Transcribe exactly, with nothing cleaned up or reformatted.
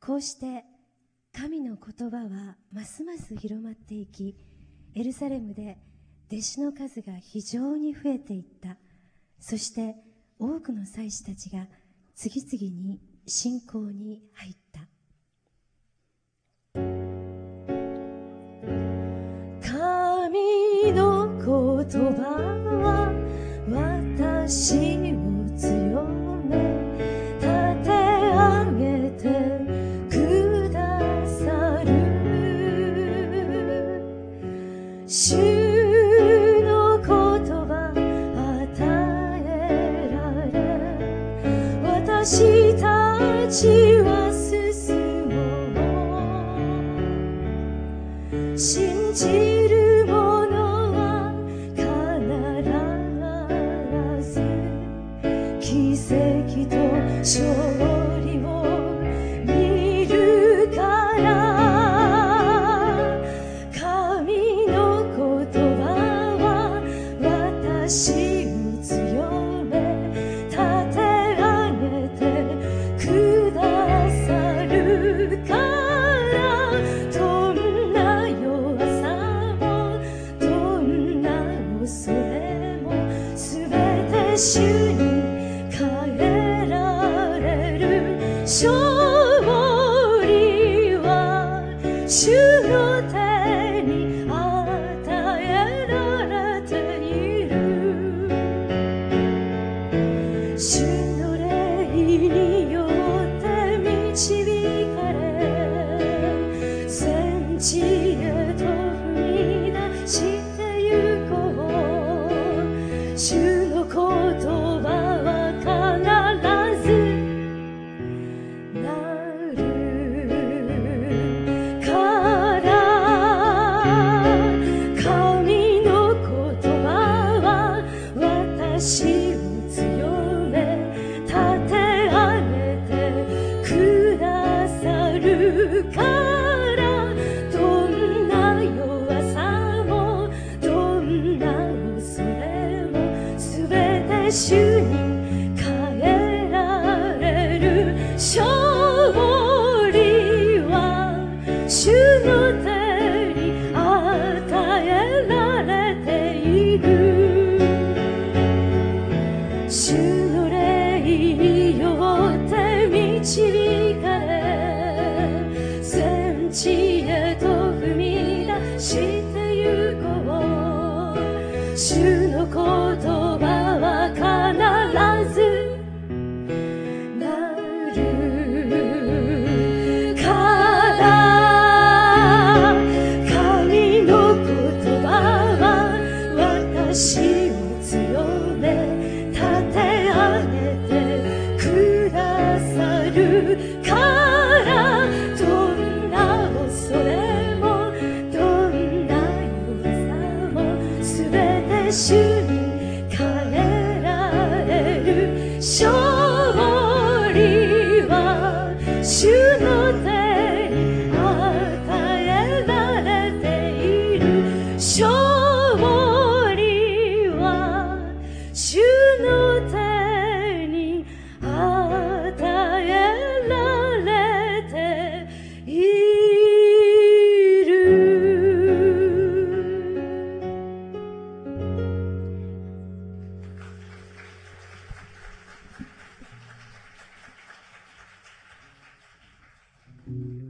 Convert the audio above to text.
こうして神の言葉はますます広まっていき、エルサレムで弟子の数が非常に増えていった。そして多くの祭司たちが次々に信仰に入った。神の言葉は私を強め立て上げてくださる。主の言葉与えられ、私たちは進もう。信じる者は必ず奇跡と勝利を見るから。神の言葉は私を強め立て上げてくださるから。どんな弱さもどんな恐れもすべて主に変えられる。勝利は主の手に与えられている。主の霊によって導かれ、戦地へと踏み出してゆこう。主の言葉は必ずなるから。神の言葉は私を強め立て上げてくださるから。どんな弱さもどんな恐れもすべて主に変えられる。勝利は主の手に与えられている。主の霊によって導かれ、戦地へと踏み出してゆこう。主の言葉は必ずなるから。神の言葉は私を強め立て上げてくださるから。どんな恐れもどんな弱さもすべて主に変えられる。勝利は主の手に与えられている。勝利は主の手に与えられている。 うん。